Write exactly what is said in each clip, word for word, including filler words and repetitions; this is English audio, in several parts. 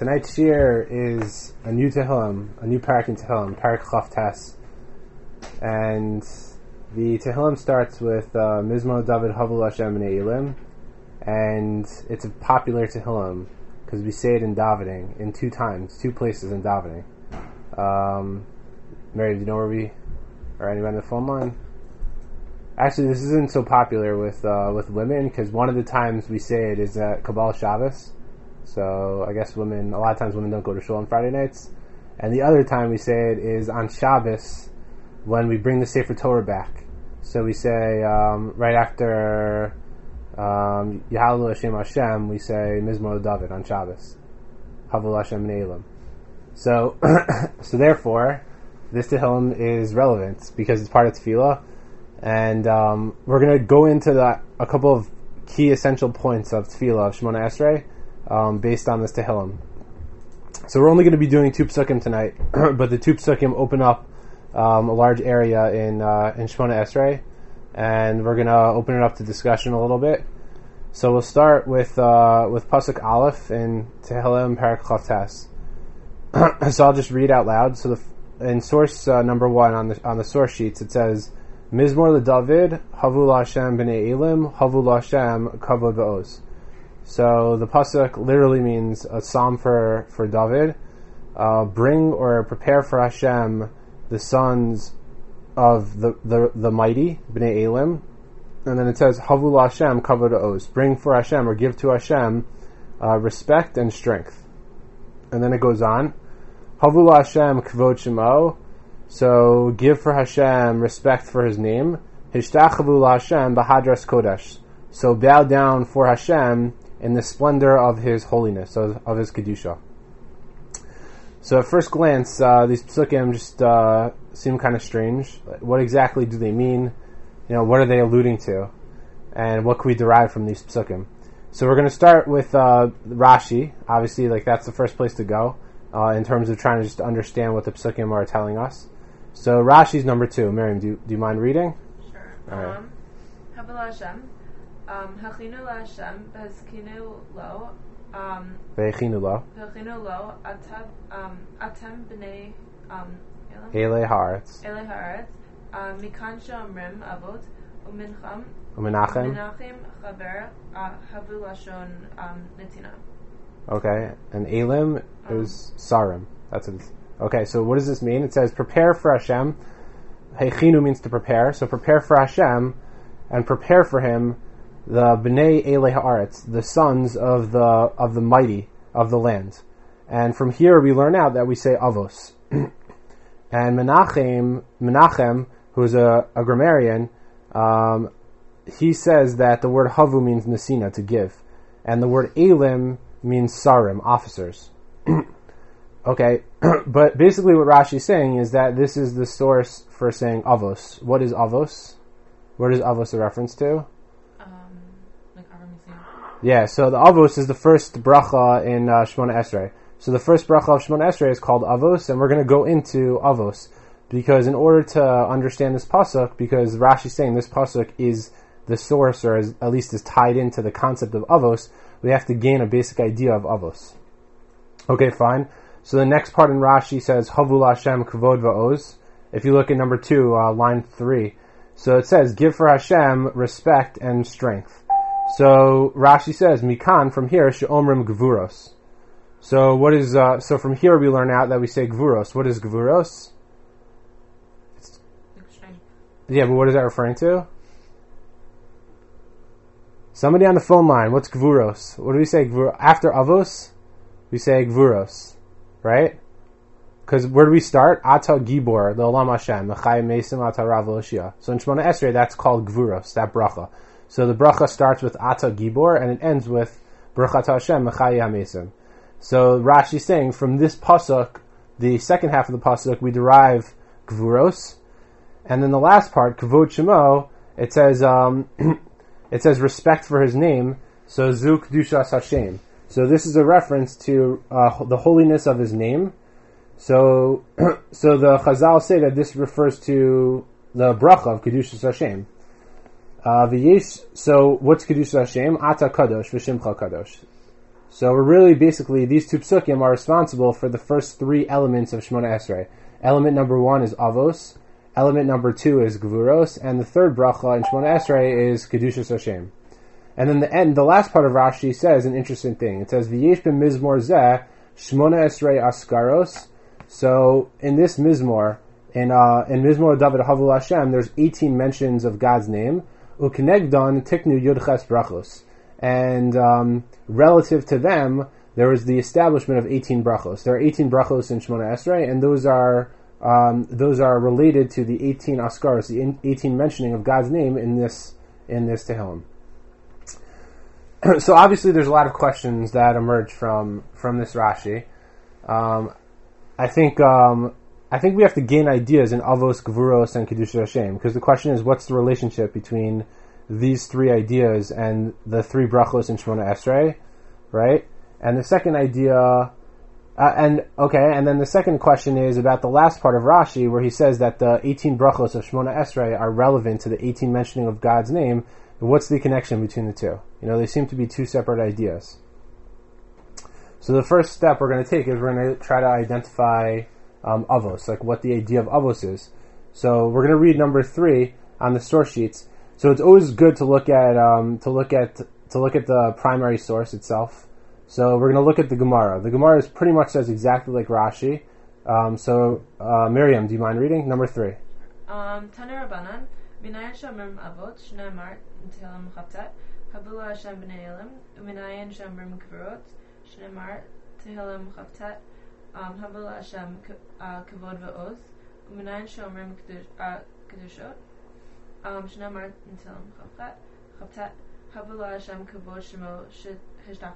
tonight's shir is a new Tehillim, a new parak in Tehillim, Parak Chaf Tes. And the Tehillim starts with uh, Mizmor David Havul Hashem B'nei Elim. And it's a popular Tehillim because we say it in davening, in two times, two places in davening. Um, Mary, do you know where we, or anyone on the phone line? Actually, this isn't so popular with uh, with women because one of the times we say it is at Kabbalah Shabbos. So I guess women, a lot of times women don't go to shul on Friday nights. And the other time we say it is on Shabbos when we bring the Sefer Torah back. So we say um, right after um, Yahalu Hashem Hashem, we say Mizmor David on Shabbos. Havul Hashem B'nei Elim. So, so therefore, this Tehillim is relevant because it's part of Tefillah. And um, we're going to go into the, a couple of key essential points of Tefillah, of Shemona Esrei, um, based on this Tehillim. So we're only going to be doing two psukim tonight, but the two psukim open up um, a large area in uh, in Shemona Esrei, and we're going to open it up to discussion a little bit. So we'll start with uh, with pasuk Aleph in Tehillim Parak Chaf Tes. So I'll just read out loud. So the, in source uh, number one on the on the source sheets, it says, Mizmor LeDavid, Havul Hashem B'nei Elim, Havul Hashem Kavod V'oz. So the pasuk literally means a psalm for, for David. Uh, bring or prepare for Hashem the sons of the, the, the mighty, B'nei Elim. And then it says, Havul Hashem Kavod V'oz. Bring for Hashem or give to Hashem uh, respect and strength. And then it goes on, Havul Hashem Kavod Shemo. So give for Hashem respect for His name. Hishtachavu Hashem b'hadras kodesh. So bow down for Hashem in the splendor of His holiness, of, of His kedusha. So at first glance, uh, these psukim just uh, seem kind of strange. What exactly do they mean? You know, what are they alluding to? And what can we derive from these psukim? So we're going to start with uh, Rashi. Obviously, like that's the first place to go uh, in terms of trying to just understand what the psukim are telling us. So Rashi's number two. Miriam, do you, do you mind reading? Sure. All right. Um, Havul Hashem, Hachinu Hashem, Behazkinu Lo, Ve'echinu lo. Behazkinu Lo, Atem B'nei Elei haaretz. Elei Haaretz, Mikan Shomrim Avot, Umincham, Umenachem. Menachem Chaber, Havul Lashon Netina. Okay, and Elim is Sarim. That's it. Okay, so what does this mean? It says, prepare for Hashem. Heichinu means to prepare. So prepare for Hashem, and prepare for Him the B'nei Elei Haaretz, the sons of the of the mighty of the land. And from here we learn out that we say Avos. And Menachem, Menachem, who's a, a grammarian, um, he says that the word Havu means Nesina, to give. And the word Elim means Sarim, officers. Okay, but basically what Rashi is saying is that this is the source for saying Avos. What is Avos? What is Avos a reference to? Um, like Aramisi. Yeah, so the Avos is the first bracha in uh, Shemona Esrei. So the first bracha of Shemona Esrei is called Avos, and we're going to go into Avos. Because in order to understand this pasuk, because Rashi is saying this pasuk is the source, or is, at least is tied into the concept of Avos, we have to gain a basic idea of Avos. Okay, fine. So the next part in Rashi says, Havul Hashem Kavod V'oz. If you look at number two, uh, line three. So it says, give for Hashem respect and strength. So Rashi says, Mikan, from here, She'omrim Gvuros. So what is, uh, so from here we learn out that we say Gvuros. What is Gvuros? Strength. Yeah, but what is that referring to? Somebody on the phone line, what's Gvuros? What do we say? Gvur- After Avos, we say Gvuros. Right? Because where do we start? Ata Gibor, the Olam Hashem, the Chai Mesim Ata Rav Oshia. So in Shemona Esrei, that's called Gvuros, that bracha. So the bracha starts with Ata Gibor, and it ends with Brachat Hashem, Chai HaMesim. So Rashi is saying, from this pasuk, the second half of the pasuk, we derive Gvuros. And then the last part, Kavod Shemo, it says, um, it says respect for His name. So Zu Kedushas Hashem. So this is a reference to uh, the holiness of His name. So, so the Chazal say that this refers to the bracha of Kedushas Hashem. Uh, v'yesh, so what's Kedushas Hashem? Ata Kadosh v'Shimcha Kadosh. So we're really basically, these two psukim are responsible for the first three elements of Shemona Esrei. Element number one is Avos, element number two is Gvuros, and the third bracha in Shemona Esrei is Kedushas Hashem. And then the end, the last part of Rashi says an interesting thing. It says, V'yesh b'mizmor zeh, Shemona Esrei askaros. So in this mizmor, in uh, in Mizmor David Havul Hashem, there's eighteen mentions of God's name. U'kenegdon tiknu yudches brachos. And um, relative to them, there is the establishment of eighteen brachos. There are eighteen brachos in Shemona Esrei, and those are um, those are related to the eighteen askaros, the eighteen mentioning of God's name in this in this Tehillim. So obviously, there's a lot of questions that emerge from from this Rashi. Um, I think um, I think we have to gain ideas in Avos, Gvuros, and Kedushas Hashem, because the question is, what's the relationship between these three ideas and the three brachos in Shemona Esrei, right? And the second idea, uh, and okay, and then the second question is about the last part of Rashi, where he says that the eighteen brachos of Shemona Esrei are relevant to the eighteen mentioning of God's name. What's the connection between the two? You know, they seem to be two separate ideas. So the first step we're going to take is we're going to try to identify um, avos, like what the idea of avos is. So we're going to read number three on the source sheets. So it's always good to look at um, to look at to look at the primary source itself. So we're going to look at the Gemara. The Gemara is pretty much says exactly like Rashi. Um, so uh, Miriam, do you mind reading number three? Um, Tana Rabbanan, Minayin Shomrim Avot, Shneimar Tehillim Chaptat, Habula Hashem B'nei Elim, Minayin Shomrim Kverot, Shneimar Tehillim Chaptat, Habula Hashem Kavod Va'oz, Minayin Shomrim Kedushot, Shneimar Tehillim Chaptat, Chaptat, Habula Hashem Kavod Shemo Shetachvu,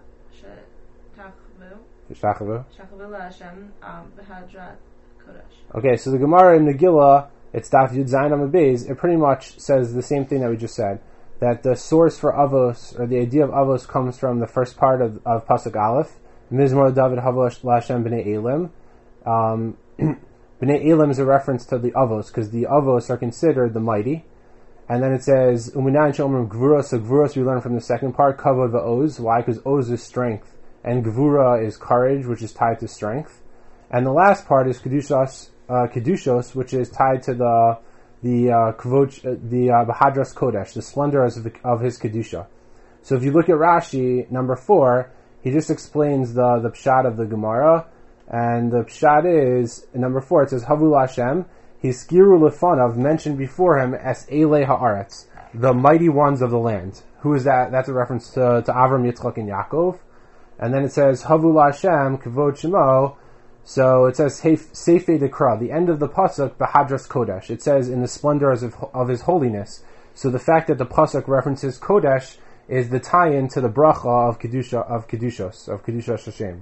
Shetachvu. Shetachvu Hashem B'Hadrat Kodesh. Okay, so the Gemara in Megillah, it's Daf Yud Zayin Amud Beis, it pretty much says the same thing that we just said, that the source for Avos, or the idea of Avos, comes from the first part of, of Pasuk Aleph, Mizmor David Havul Hashem B'nei Elim. Um, B'nei Elim is a reference to the Avos, because the Avos are considered the mighty. And then it says, Uminayin Shomrim Gvura, so Gvuros we learn from the second part, Kavod Va'oz. Why? Because Oz is strength, and Gvura is courage, which is tied to strength. And the last part is Kedushas, Uh, Kedushos, which is tied to the the uh, kvod, uh, the uh, Bahadras Kodesh, the splendor of, the, of his Kedusha. So if you look at Rashi, number four, he just explains the, the pshat of the Gemara, and the pshat is, in number four, it says, Havul Hashem, Hiskiru Lefanav, mentioned before him as Elei Haaretz, the mighty ones of the land. Who is that? That's a reference to, to Avram, Yitzchak, and Yaakov. And then it says, Havul Hashem, Kavod Shemo. So it says Seifei Dekra, the end of the pasuk, Bahadras Kodesh. It says in the splendors of, of His holiness. So the fact that the pasuk references Kodesh is the tie-in to the bracha of kedusha of kedushos of Kedushas Hashem.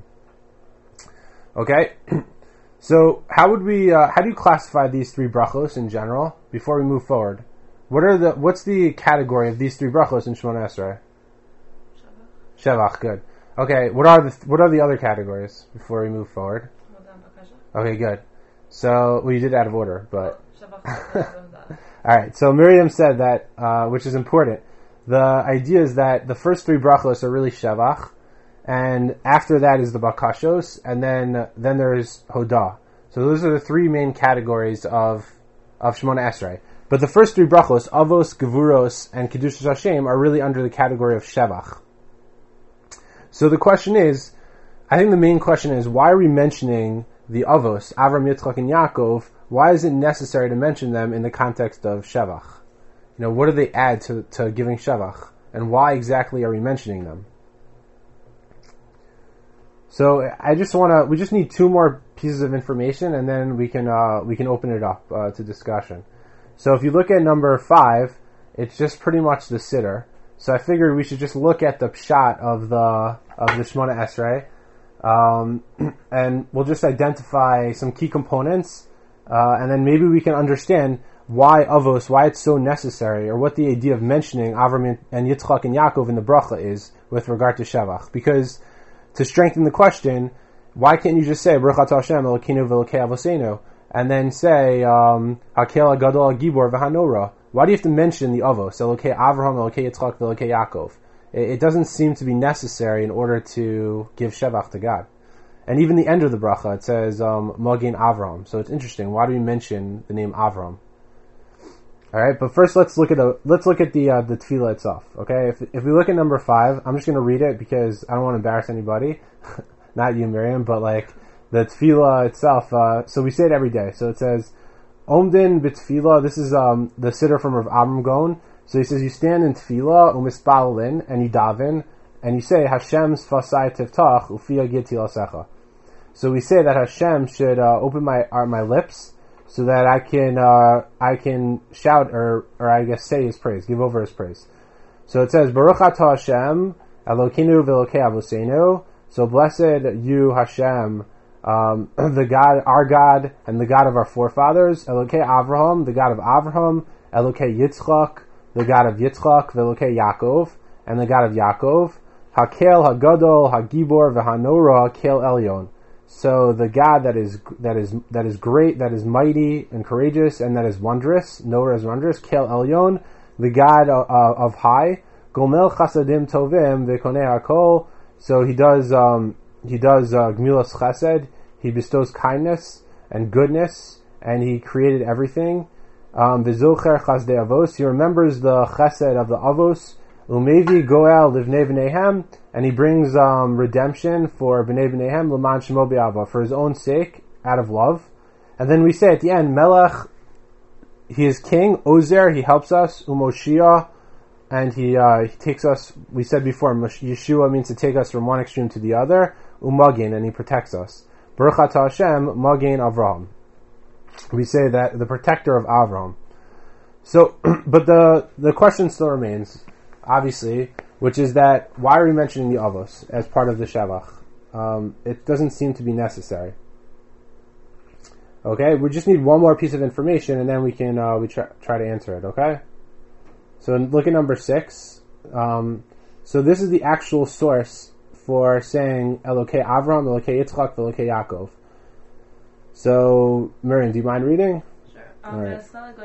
Okay, so how would we? Uh, how do you classify these three brachos in general? Before we move forward, what are the? What's the category of these three brachos in Shemona Esrei? Shevach. Shevach. Good. Okay. What are the What are the other categories before we move forward? Okay, good. So, well, you did out of order, but... Alright, so Miriam said that, uh, which is important, the idea is that the first three brachos are really Shevach, and after that is the Bakashos, and then then there's Hodah. So those are the three main categories of of Shemona Esrei. But the first three brachos, Avos, Gevuros, and Kedushas Hashem, are really under the category of Shevach. So the question is, I think the main question is, why are we mentioning the Avos, Avram, Yitzchak, and Yaakov? Why is it necessary to mention them in the context of Shevach? You know, what do they add to, to giving Shevach? And why exactly are we mentioning them? So I just want to, we just need two more pieces of information, and then we can uh, we can open it up uh, to discussion. So if you look at number five, it's just pretty much the siddur. So I figured we should just look at the pshat of the of the Shemona Esrei. Um, and we'll just identify some key components, uh, and then maybe we can understand why Avos, why it's so necessary, or what the idea of mentioning Avram and Yitzchak and Yaakov in the bracha is with regard to Shevach. Because to strengthen the question, why can't you just say Baruch Atah Hashem Elokeinu v'Elokei Avosenu, and then say um, Hakel Gadol Gibor v'Hanora? Why do you have to mention the Avos, Elokei Avraham, Elokei Yitzchak, Elokei Yaakov? it, it doesn't seem to be necessary in order to give Shevach to God. And even the end of the bracha, it says, um, Magin Avram. So it's interesting. Why do we mention the name Avram? Alright, but first let's look at the, let's look at the, uh, the tefillah itself. Okay, if, if we look at number five, I'm just gonna read it because I don't want to embarrass anybody. Not you, Miriam, but like, the tefillah itself, uh, so we say it every day. So it says, Omdin b'tefillah, this is, um, the siddur from Rav Avram Gaon. So he says, you stand in tefillah, umispalin, and you daven, and you say, Hashem's fasai tiftach, ufiyah gid tilasecha. So we say that Hashem should uh, open my uh, my lips so that I can uh, I can shout or or I guess say His praise, give over His praise. So it says Baruch atah Hashem Elokeinu v'Elokei Avoseinu. So blessed you Hashem, um, the God, our God, and the God of our forefathers. Elokei Avraham, the God of Avraham. Elokei Yitzchak, the God of Yitzchak. V'Elokei Yaakov, and the God of Yaakov. Hakel Hagadol Hagibor v'Hanora Kel Elyon. So the God that is that is that is great, that is mighty and courageous, and that is wondrous, Noah is wondrous. Kel Elyon, the God of, uh, of high. Gomel Chasadim Tovim v'Konei Hakol. So he does um, he does uh, Gmilas Chesed. He bestows kindness and goodness, and he created everything. Um, V'Zocher Chasdei Avos. He remembers the Chesed of the Avos. Umevi Goel Livnei B'neihem, and he brings um, redemption for B'nei B'neihem L'man Shemo B'Ava, for his own sake, out of love. And then we say at the end, Melech, he is king. Ozer, he helps us. Umoshia, and he uh, he takes us. We said before, Yeshua means to take us from one extreme to the other. Umagin, and he protects us. Baruch atah Hashem Magin Avraham. We say that the protector of Avraham. So, but the the question still remains, obviously, which is that why are we mentioning the Avos as part of the Shevach? Um, it doesn't seem to be necessary. Okay, we just need one more piece of information, and then we can uh, we try, try to answer it. Okay, so look at number six. Um, so this is the actual source for saying Elokei Avram, Elokei Yitzchak, Elokei Yaakov. So Miriam, do you mind reading? Sure. All right.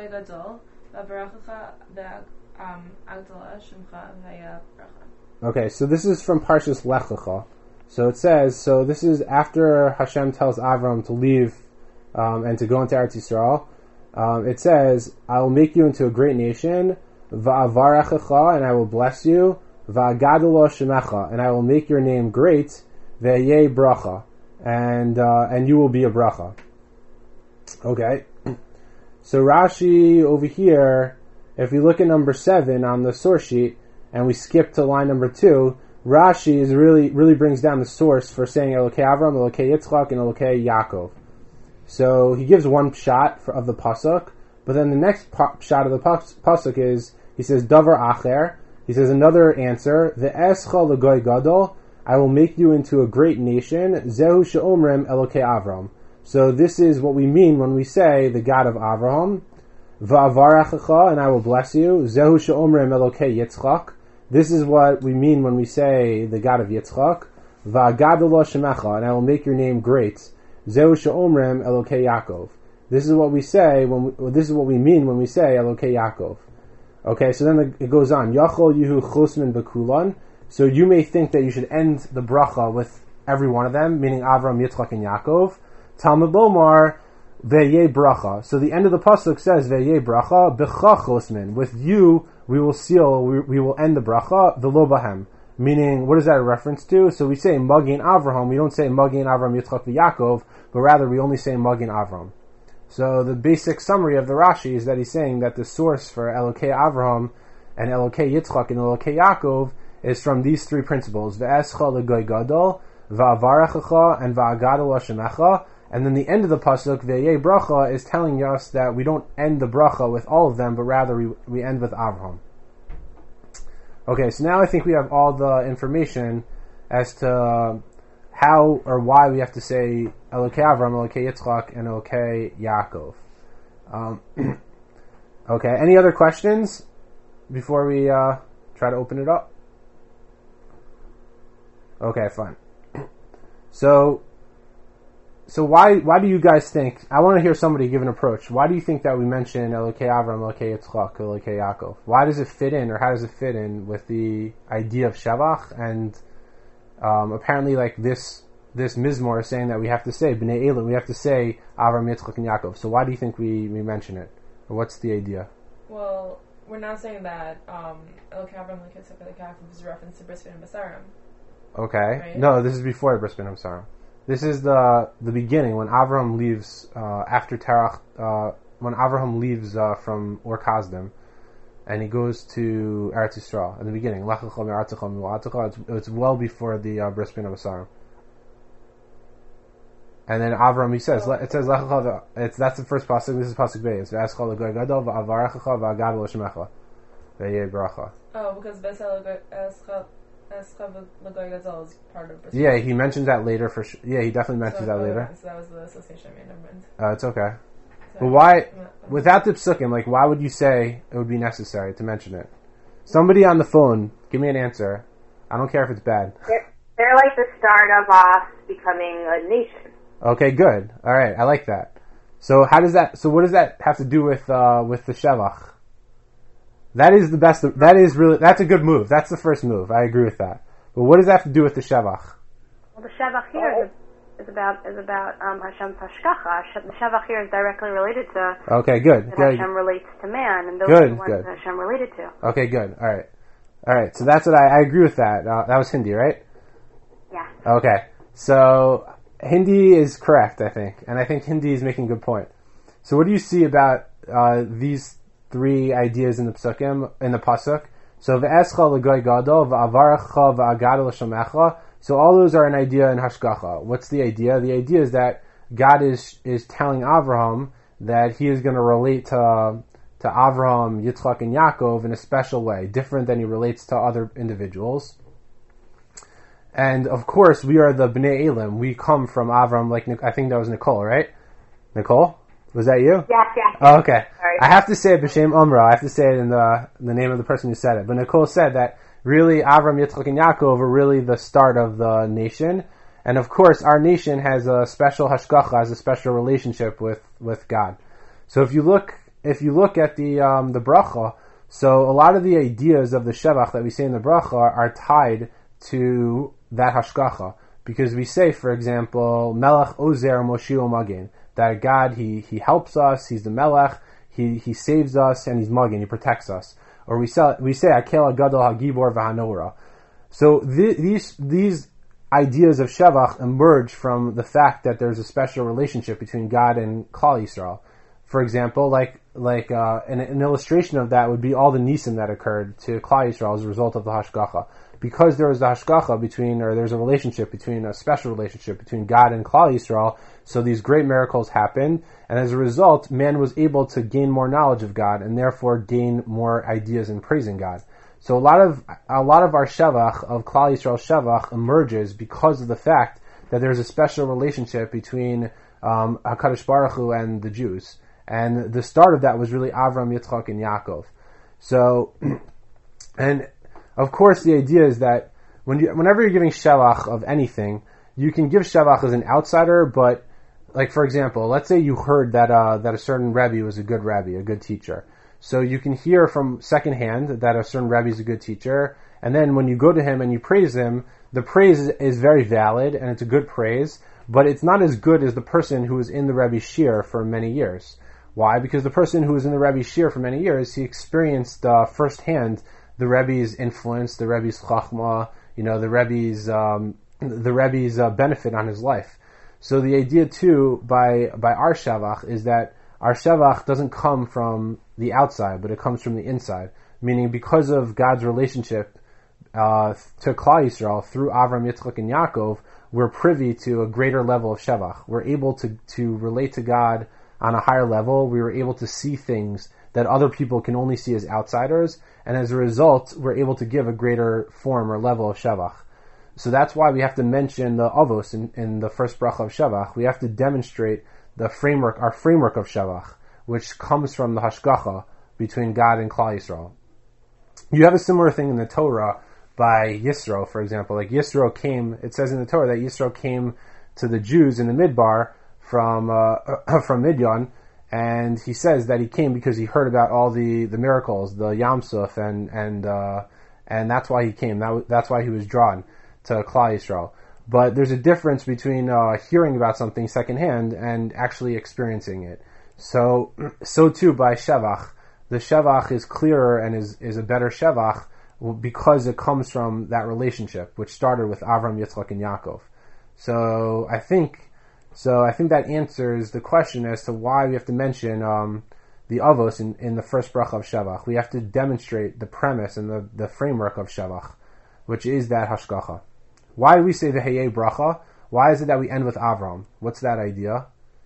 Okay, so this is from Parshas Lech Lecha. So it says, so this is after Hashem tells Avram to leave um, and to go into Eretz Yisrael. Um, it says, I will make you into a great nation, va'avarechecha, and I will bless you, va'gadol shemecha, and I will make your name great, ve'yeh bracha, and uh, and you will be a bracha. Okay, so Rashi over here, if we look at number seven on the source sheet, and we skip to line number two, Rashi is really really brings down the source for saying Elokei Avram, Elokei Yitzchak, and Elokei Yaakov. So he gives one shot for, of the pasuk, but then the next pa- shot of the pas- pasuk is he says Davar Acher. He says another answer: Ve'escha l'goy gadol. I will make you into a great nation. Zehu she'omrim Elokei Avram. So this is what we mean when we say the God of Avraham. Va'avarechecha, and I will bless you. Zehu she'omrim Elokei Yitzchak. This is what we mean when we say the God of Yitzchak. Va'gadol shemecha, and I will make your name great. Zehu she'omrim Elokei Yaakov. This is what we say when we, this is what we mean when we say Elokei Yaakov. Okay, so then it goes on. Yachol yuhu chosmin bekulan. So you may think that you should end the bracha with every one of them, meaning Avram, Yitzchak, and Yaakov. Talmud Lomar ve'yeh bracha. So the end of the pasuk says ve'yeh bracha b'cha chosmin. With you we will seal, we, we will end the bracha v'lo bahem. Meaning, what is that a reference to? So we say Magin Avraham. We don't say Magin Avram, Yitzchak, v'Yaakov, but rather we only say Magin Avram. So the basic summary of the Rashi is that he's saying that the source for Elokei Avraham and Elokei Yitzchak and Elokei Yaakov is from these three principles: Ve'escha l'goy gadol, va'avarechecha, and va'agadol hashemecha. And then the end of the pasuk, Ve'yeh bracha, is telling us that we don't end the bracha with all of them, but rather we we end with Avraham. Okay, so now I think we have all the information as to how or why we have to say Elokei Avram, Elokei Yitzchak, and Elokei Yaakov. Um, okay, any other questions before we uh, try to open it up? Okay, fine. So, so why why do you guys think? I want to hear somebody give an approach. Why do you think that we mention Elokei Avram, Elokei Yitzchak, Elokei Yaakov? Why does it fit in, or how does it fit in with the idea of Shevach? And um, apparently, like this this Mizmor is saying that we have to say Bnei Elim, we have to say Avram, Yitzchak, and Yaakov. So why do you think we, we mention it? Or what's the idea? Well, we're not saying that um, Elokei Avram, Elokei Yitzchak, Elokei Yaakov is a reference to Bris Bein Habesarim. Okay. Right? No, this is before Bris Bein Habesarim. This is the the beginning when Avram leaves uh, after Terach. Uh, when Avraham leaves uh, from Ur Kasdim, and he goes to Eretz Yisrael. In the beginning, Lech Lecha Me'artzecha Me'u'atecha. It's, it's well before the uh, Bris Bein Habesarim. And then Avram, he says, oh. it says Lech Lecha. It's that's the first pasuk. This is pasuk Beis. V'ascha l'goy gadol v'avarechecha v'agav l'shemecha v'yei bracha. Oh, because Vesel Escha. Is part of yeah, he mentions that later for sure. Yeah, he definitely mentions so, that later. So that was the association I made. Never mind. Uh, it's okay. So but why, without the psukim, like, why would you say it would be necessary to mention it? Somebody on the phone, give me an answer. I don't care if it's bad. They're, they're like the start of us becoming a nation. Okay, good. All right, I like that. So how does that? So what does that have to do with uh, with the Shevach? That is the best. That is really. That's a good move. That's the first move. I agree with that. But what does that have to do with the Shevach? Well, the Shevach here is, is about is about um, Hashem's hashgacha. The Shevach here is directly related to. Okay, good. That good. Hashem relates to man, and those good, are the ones good. that Hashem related to. Okay, good. All right, all right. So that's what I, I agree with that. Uh, that was Hindi, right? Yeah. Okay. So Hindi is correct, I think, and I think Hindi is making a good point. So what do you see about uh, these three ideas in the psukim, in the pasuk? So ve'escha l'goy gadol v'avarecha v'agad l'shamecha. So all those are an idea in hashgacha. What's the idea? The idea is that God is is telling Avraham that he is going to relate to to Avraham, Yitzchak, and Yaakov in a special way, different than he relates to other individuals. And of course, we are the Bnei Elim. We come from Avraham. Like I think that was Nicole, right? Nicole, was that you? Yes, yes. Oh, okay. Sorry. I have to say it b'shem Umrah. I have to say it in the in the name of the person who said it. But Nicole said that really Avram, Yitzchak, and Yaakov are really the start of the nation. And of course, our nation has a special hashgacha, has a special relationship with, with God. So if you look if you look at the um, the bracha, so a lot of the ideas of the shevach that we say in the bracha are tied to that hashgacha. Because we say, for example, Melech Ozer Moshio Magen, that God, he, he helps us, he's the Melech, he, he saves us, and he's Magen, he protects us. Or we say, we say Akel HaGadol HaGibor VaHanora. So th- these these ideas of Shevach emerge from the fact that there's a special relationship between God and Klal Yisrael. For example, like like uh, an, an illustration of that would be all the nisim that occurred to Klal Yisrael as a result of the hashgacha. Because there was the hashgacha between, or there's a relationship between, a special relationship between God and Klal Yisrael, so these great miracles happened, and as a result, man was able to gain more knowledge of God, and therefore gain more ideas in praising God. So a lot of a lot of our shevach, of Klal Yisrael shevach, emerges because of the fact that there's a special relationship between um, HaKadosh Baruch Hu and the Jews. And the start of that was really Avram, Yitzchak, and Yaakov. So, and of course, the idea is that when you, whenever you're giving shevach of anything, you can give shevach as an outsider, but, like for example, let's say you heard that uh, that a certain Rebbe was a good Rebbe, a good teacher. So you can hear from secondhand that a certain Rebbe is a good teacher, and then when you go to him and you praise him, the praise is, is very valid, and it's a good praise, but it's not as good as the person who was in the Rebbe's shir for many years. Why? Because the person who was in the Rebbe's shir for many years, he experienced uh, firsthand the Rebbe's influence, the Rebbe's chachma, you know, the Rebbe's um, the Rebbe's uh, benefit on his life. So the idea too, by by our shevach, is that our shevach doesn't come from the outside, but it comes from the inside. Meaning, because of God's relationship uh, to Klal Yisrael through Avram, Yitzchak, and Yaakov, we're privy to a greater level of shevach. We're able to to relate to God on a higher level. We were able to see things that other people can only see as outsiders, and as a result, we're able to give a greater form or level of shevach. So that's why we have to mention the avos in, in the first bracha of shevach. We have to demonstrate the framework, our framework of shevach, which comes from the hashgacha between God and Klal Yisrael. You have a similar thing in the Torah by Yisro, for example. Like Yisro came, it says in the Torah that Yisro came to the Jews in the Midbar from uh, from Midyan, and he says that he came because he heard about all the, the miracles, the Yam Suf, and and uh, and that's why he came. That, that's why he was drawn to Klal Yisrael. But there's a difference between uh, hearing about something secondhand and actually experiencing it. So so too by Shevach. The Shevach is clearer and is, is a better Shevach because it comes from that relationship, which started with Avram, Yitzchak, and Yaakov. So I think, so I think that answers the question as to why we have to mention um, the Avos in, in the first bracha of Shevach. We have to demonstrate the premise and the, the framework of Shevach, which is that Hashgacha. Why do we say the Hayei bracha? Why is it that we end with Avram? What's that idea?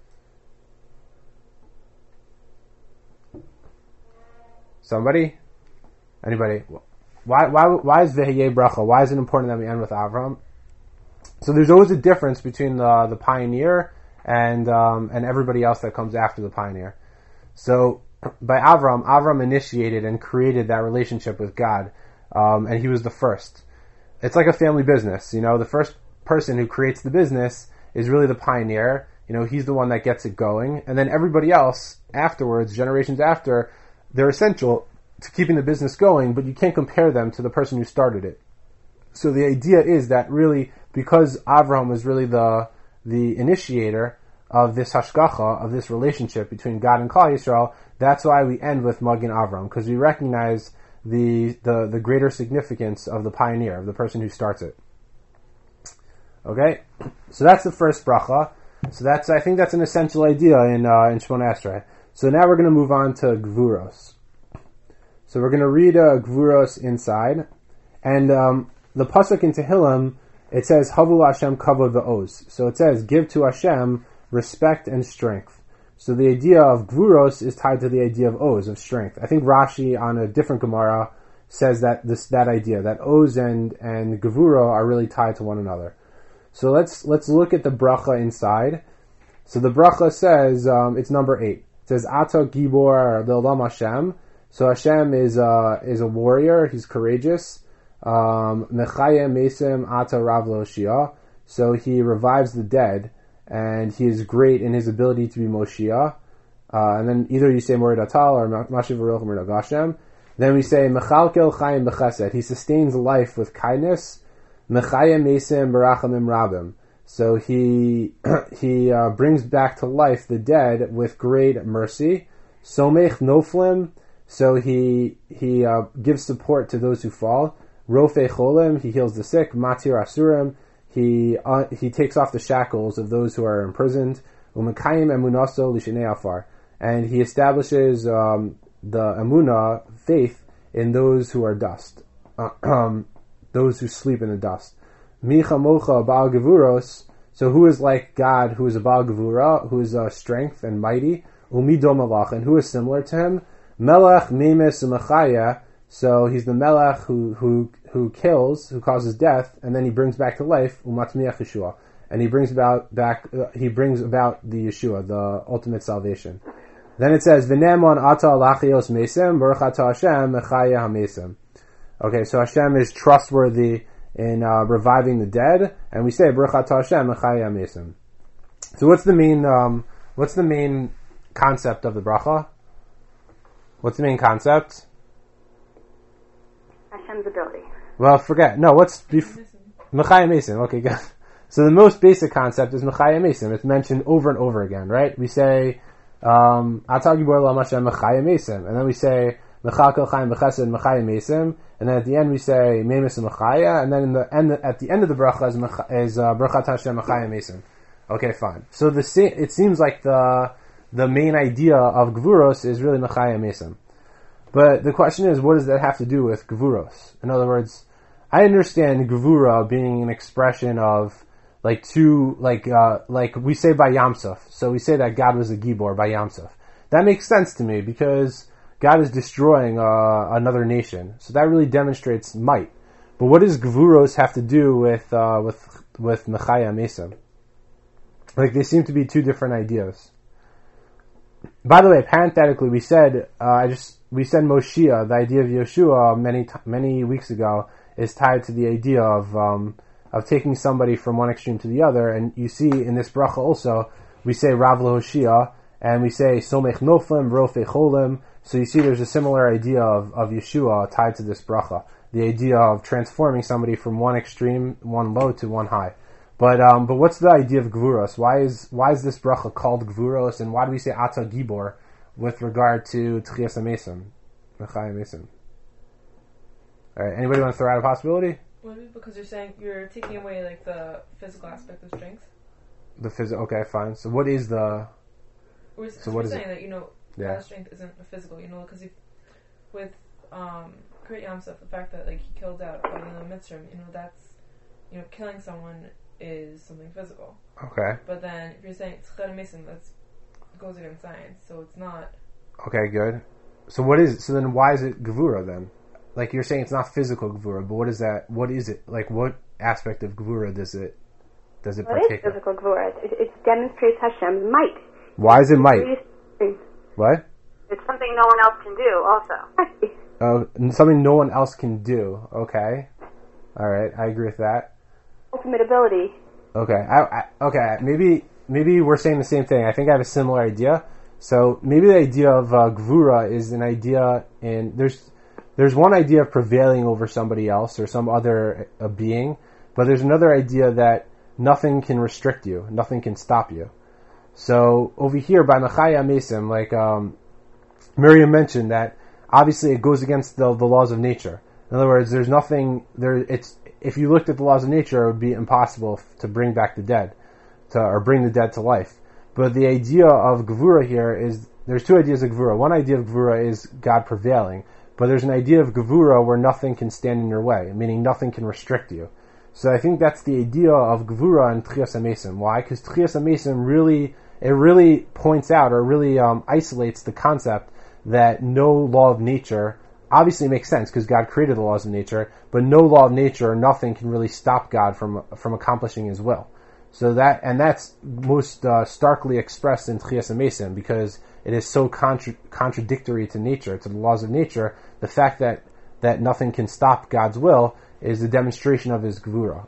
Somebody? Anybody? Why why why is Veheyeh bracha? Why is it important that we end with Avram? So there's always a difference between the the pioneer and um, and everybody else that comes after the pioneer. So by Avram, Avram initiated and created that relationship with God, um, and he was the first. It's like a family business, you know. The first person who creates the business is really the pioneer. You know, he's the one that gets it going, and then everybody else afterwards, generations after, they're essential to keeping the business going, but you can't compare them to the person who started it. So the idea is that really, because Avraham was really the the initiator of this hashgacha, of this relationship between God and Klal Yisrael, that's why we end with Magen Avram, because we recognize the, the the greater significance of the pioneer, of the person who starts it. Okay, so that's the first bracha. So that's, I think that's an essential idea in uh, in Shemona Esrei. So now we're going to move on to Gvuros. So we're going to read uh, Gvuros inside. And um, the pasuk in Tehillim, it says, Havu Hashem kavod v'oz. So it says, give to Hashem respect and strength. So the idea of Gvuros is tied to the idea of oz, of strength. I think Rashi on a different Gemara says that this that idea, that oz and, and Gvura are really tied to one another. So let's let's look at the bracha inside. So the bracha says, um, it's number eight. It says, Ata Gibor Le'olam Hashem. So Hashem is a, is a warrior, he's courageous. Um, Mechaya Mesim Ata Rav Loshia. So he revives the dead, and he is great in his ability to be Moshiach. Uh, and then either you say Morid Atal or Mashiv Baruch Morid Hashem. Then we say Mechalkel Chaim B'Chesed. He sustains life with kindness. Mechaya Mesim Barachamim Rabim. So he he uh, brings back to life the dead with great mercy. Somech Noflim, so he he uh, gives support to those who fall. Rofei Cholim, he heals the sick. Matir Asurim, he uh, he takes off the shackles of those who are imprisoned. Umekayim Emunaso Lishnei Afar, and he establishes um, the Emunah, faith, in those who are dust, uh, um, those who sleep in the dust. Micha Mocha Baal Gevuros. So who is like God, who is a Baal Gevura, who is uh, strength and mighty? Umido Malach, and who is similar to him? Melech Memes Mechaya. So he's the Melech who who who kills, who causes death, and then he brings back to life. Umatmiach Yeshua, and he brings about back uh, he brings about the Yeshua, the ultimate salvation. Then it says V'nemon Ata Lachios Mesem Baruch Ata Hashem Mechaya HaMesem. Okay, so Hashem is trustworthy in uh, reviving the dead, and we say Baruch Ata Hashem Mechaya HaMesem. So what's the main um, what's the main concept of the bracha? What's the main concept? Hashem's ability. Well, forget. No, what's bef- Mechaya HaMesem? Okay, good. So the most basic concept is Mechaya HaMesem. It's mentioned over and over again, right? We say um, Ata Gibor L'Olam Hashem Mechaya HaMesem, and then we say Mechalkel Chaim B'Chesed Mechaya HaMesem, and then at the end we say Memes Mechaya, and then in the end, at the end of the bracha is, Mech- is uh, Baruch Ata Hashem Mechaya HaMesem. Okay, fine. So the se- it seems like the the main idea of Gvuros is really Mechaya HaMesem. But the question is, what does that have to do with Gvuros? In other words, I understand Gvura being an expression of like two, like uh, like we say by Yamsuf. So we say that God was a Gibor by Yamsuf. That makes sense to me because God is destroying uh, another nation. So that really demonstrates might. But what does Gvuros have to do with uh, with with Mechaya HaMesem? Like they seem to be two different ideas. By the way, parenthetically, we said uh, I just we said Moshiach, the idea of Yeshua, many many weeks ago, is tied to the idea of um, of taking somebody from one extreme to the other. And you see in this bracha also, we say Rav L'Hoshia, and we say Somech Noflim, Rofe Cholim. So you see there's a similar idea of, of Yeshua tied to this bracha. The idea of transforming somebody from one extreme, one low, to one high. But um, but what's the idea of Gvuros? Why is why is this bracha called Gvuros, and why do we say Ata Gibor with regard to Tchias HaMesim, Mechayim Mesim? All right, anybody want to throw out a possibility? Would it be because you're saying you're taking away like the physical aspect of strength? The physical. Okay, fine. So what is the? Or is, So so what we're is saying it? that you know Yeah. God's strength isn't a physical, you know, because if with um Kriyat Yamsuf, the fact that like he killed out Bani Mitzrim, you know, that's you know killing someone is something physical. Okay. But then if you're saying Tchias HaMesim, that goes against science, so it's not. Okay, good. So what is? So then why is it Gevura then? Like you're saying, it's not physical Gevura, but what is that? What is it? Like what aspect of Gevura does it? Does it Well, it partake is of? physical Gvura. It, it demonstrates Hashem's might. Why is it might? It's What? something no one else can do, also. Uh, something no one else can do. Okay. All right, I agree with that. Ultimate ability. Okay. I, I, okay. Maybe maybe we're saying the same thing. I think I have a similar idea. So maybe the idea of uh, Gvura is an idea in there's there's one idea of prevailing over somebody else or some other uh, being, but there's another idea that nothing can restrict you, nothing can stop you. So over here by Mechaya Mesim, like um, Miriam mentioned, that obviously it goes against the, the laws of nature. In other words, there's nothing there. It's if you looked at the laws of nature, it would be impossible f- to bring back the dead, to or bring the dead to life. But the idea of Gevura here is there's two ideas of Gevura. One idea of Gevura is God prevailing, but there's an idea of Gevura where nothing can stand in your way, meaning nothing can restrict you. So I think that's the idea of Gevura and Tchias HaMesim. Why? Because Tchias HaMesim really, it really points out or really um, isolates the concept that no law of nature obviously makes sense because God created the laws of nature, but no law of nature or nothing can really stop God from from accomplishing His will. So that and that's most uh, starkly expressed in Tchias HaMesim because it is so contra- contradictory to nature, to the laws of nature. The fact that that nothing can stop God's will is a demonstration of His Gevura.